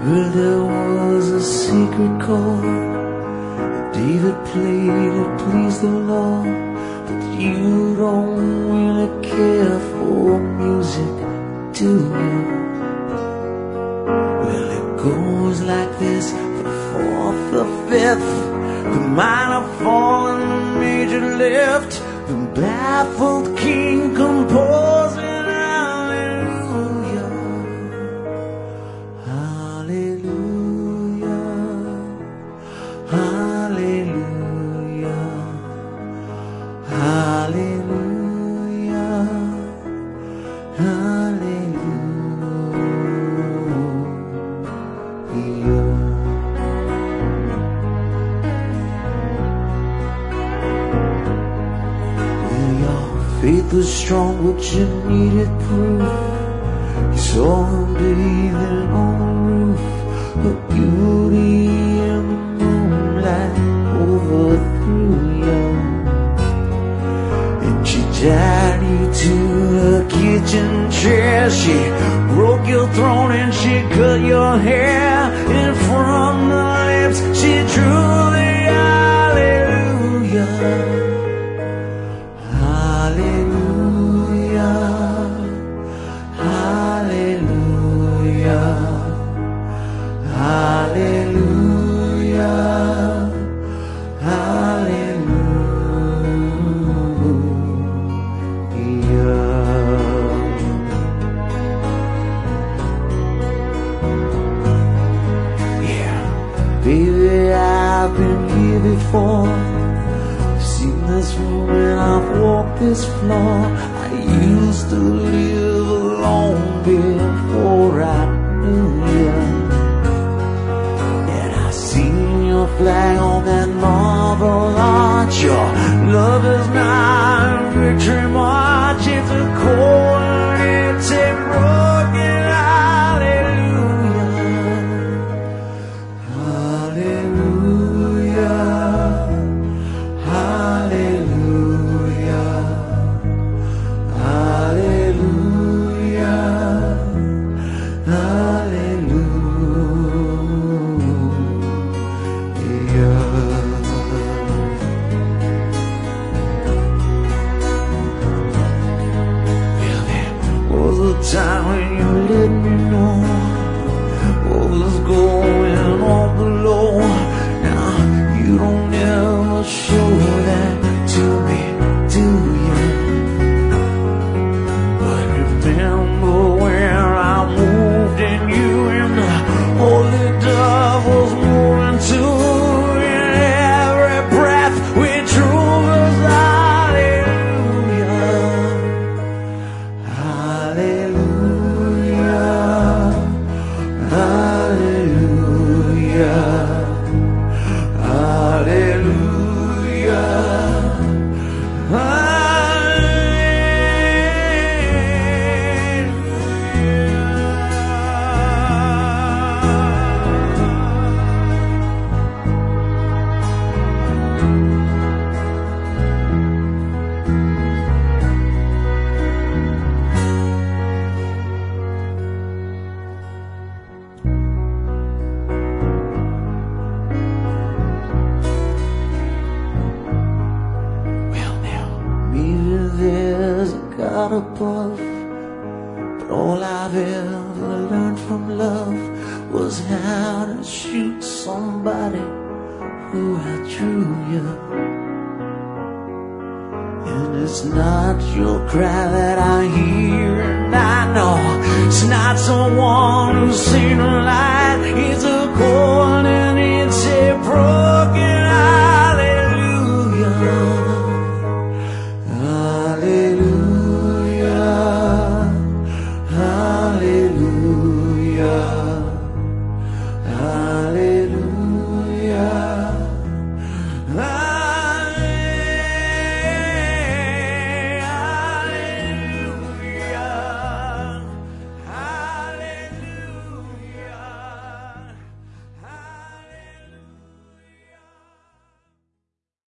Well, there was a secret chord David played it pleased the Lord, but you don't really care for music, do you? Well, it goes like this: the fourth, the fifth, the minor fall and the major lift, the baffled king composing hallelujah, hallelujah, hallelujah, hallelujah, hallelujah. Faith was strong, but you needed proof. You saw her bathing on the roof, her beauty in the moonlight overthrew you, and she tied you to her kitchen chair. She broke your throne and she cut your hair, and from the lips she drew the hallelujah. Hallelujah, hallelujah, hallelujah, hallelujah. Yeah, baby, I've been here before. Seen this room and I've walked this floor. I used to live alone before I knew you, and I seen your flag on that marble arch. Your love is not a victory march, it's a chord, it's a broken hallelujah, hallelujah, hallelujah, hallelujah, hallelujah. Well, there was a time when you let me know what was going on below. Now you don't ever show that to me, do you? But remember when I moved in you, and the holy dove was moving too, and every breath we drew was hallelujah, hallelujah, hallelujah, hallelujah, there's a God above, but all I've ever learned from love was how to shoot somebody who outdrew you. And it's not your cry that I hear, and I know it's not someone who's